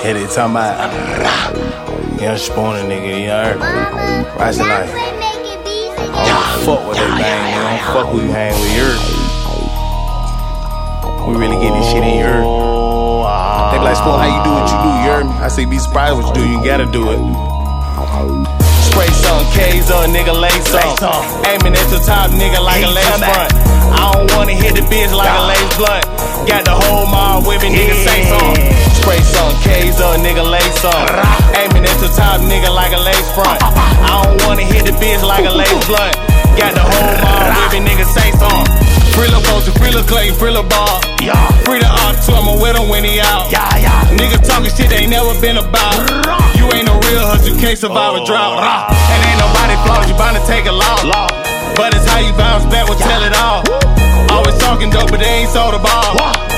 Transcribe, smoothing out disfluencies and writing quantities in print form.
Hit it, talking about young spooner nigga, you heard? Rising life. I don't fuck with that thing, nigga. I don't fuck who you hang with, you heard? We really get this shit in, you heard? They be like, Spoon, how you do what you do, you heard me? I say, be surprised what you do, you gotta do it. Spray some K's up, nigga, lace up. Aiming at the top, nigga, like a lace front. I don't wanna hit the bitch like a lace blunt. Got the whole mob with me, nigga, say something. Spray some K's up, nigga, lace up. Aiming at the top, nigga, like a lace front. I don't wanna hit the bitch like a lace blunt. Got the whole mob with me, nigga, say something. Free lil' Poacher, free lil' Clay, free lil' Bob. Free the op to I'ma with him when he out. Nigga talking shit they ain't never been about. You ain't no real hustle, you can't survive a drought. And ain't nobody flawed, you bound to take a loss. But it's how you bounce back, will tell it all. Always talking dope, but they ain't sold the ball.